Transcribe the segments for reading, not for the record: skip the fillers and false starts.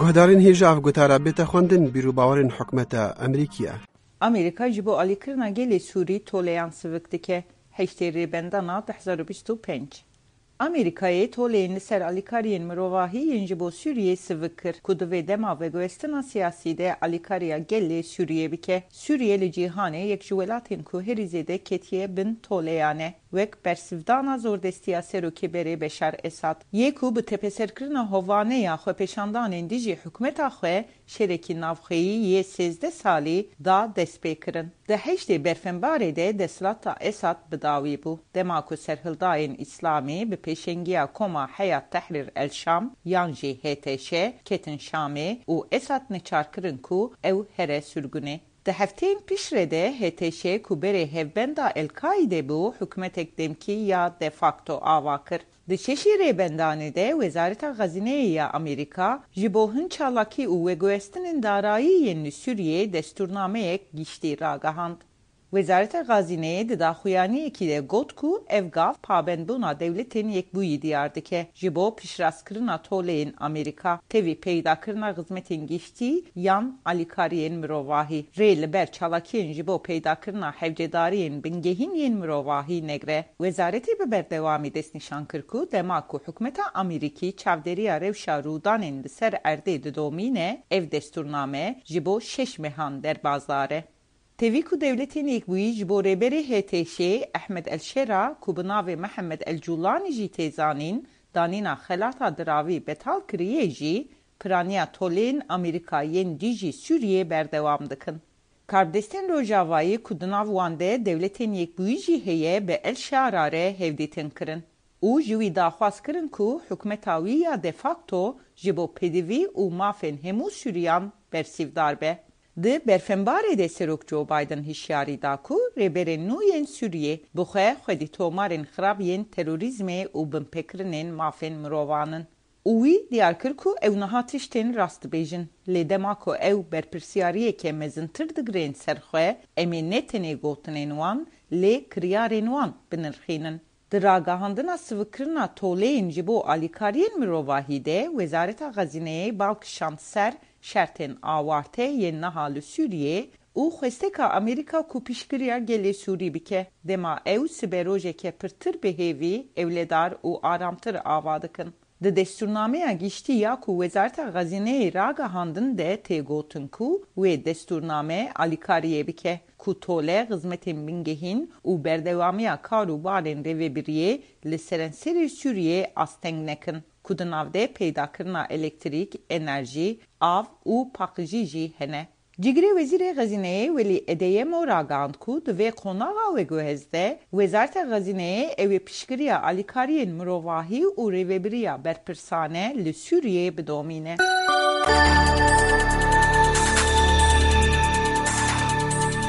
گهدارین هیجاف گوتارا بیت خوندن بیرو باورین حکمت امریکیه. امریکا جبو آلیکرنا گلی سوری تولیان سوکتی که هشتری بندانا 2025. Amerika'yı toleyin ser alikariyen mrovahi yenjibo Suriye sıvıkır. Kudu ve dema ve göestina siyaside alikariya gelle Suriye bike. Suriyeli cihane yekjuvelatin ku herizede ketiye bin toleyane. Vek bersivdana zor destiya seruki beri Beşar Esad. Yeku bu tepeserkirna hovane ya xwe peşandanên dijî hükümeta xwe şerekî navxeyî yê 13 salî da dest pê kirin. Di heştê berfembarê de desthilata Esad bidawî bû. Dema ku serhildayên İslamî bi pêşengiya Koma Hayat Tehrir el Şam yan jî HTŞ ketin Şamê û Esad neçar kirin ku ew here sürgûnê. Di hefteyên pişre de HTŞ ku berê hevbenda El-Kaide bû hükümetek demkî ya de facto ava kir. Di şeşî rêbendanê de Wezareta Xazineyê ya Amerîka ji bo hin çalakî û vegoestinên darayîyên li Sûriyê destûrnameyek giştî ragihand. Wezareta Xazineyê di daxuyaniyekî de got ku ev gav pabendbûna devletên yekbûyî diyar dike. Ji bo pişrastkirina toleyên Amerîka tevî peydakirina xizmetên giştî yan alîkariyên mirovahî. Rê li ber çalakiyên ji bo peydakirina hevcedariyên bingehîn yên mirovahî negre. Wezaretê bi berdewamî destnîşan kir ku dema ku hikûmeta Amerîkî çavderiya rewşa rûdanên li ser erdê didomîne ev destûrname ji bo 6 mehan derbazlar e. Tevî ku devletên yekbûyî ji bo rêberê HTŞ Ahmed El-Şera ku bi navê Mehemed El-Culanî jî tê zanîn danîna xelata diravî betal kiriye jî piraniya toleyên Amerîkayên dijî Sûriyê berdewam dikin. Kardestên Rojavayî ku di nav wan de devletên yekbûyî jî heye bi El-Şera re hevdîtin kirin. û ji wî daxwaz kirin ku hikûmeta wî ya de facto ji bo pêdivî û mafên hemû Sûriyan bersîvdar be. Di berfembarê de Serok Joe Biden hişyarî da ku rêberên nû yên Sûriyê bi xwe xwedî tomarên xirab yên terorîzmê û binpêkirinên mafên mirovanin. û wî diyar kir ku ew niha tiştên rast dibêjin. Lê dema ku ew berpirsyariyeke mezintir digirên ser xwe em ê ne tenê gotinên wan lê kiryarên wan binirxînin. Di ragahandina sıvıkirina toleyên ji bo alîkariyên mirovahî de Wezareta Xazineyê balkişand ser şertên awarte yên niha li Sûriyê û xwesteka Amerîka ku piştgiriya gelê Sûrî bike. Dema ew siberojeke pirtir bihêvî, ewledar û aramtir ava dikin. Di destûrnameya giştî ya ku Wezareta Xazineyê ragahandin de tê gotin ku wê destûrname alîkariyê bike. Ku tole xizmetên bingehîn û berdewamiya kar û barên rêvebiriyê li serenserê Sûriyê asteng nekin. Ku di nav de peydakirina elektrîk, enerjî, av û paqijî jî hene. Cigirê Wezîrê Xazineyê Welî Edeyemo ragihand ku di vê qonaxa veguhez de Wezareta Xazineyê ew ê piştgiriya alîkariyên mirovahî û rêvebiriya berpirsane li Sûriyê bidomîne.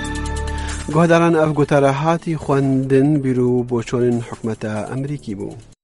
گهداران اف گوتارا هاتی خوندن بیرو بۆچۆنین حکومەتە ئەمریکی بوو.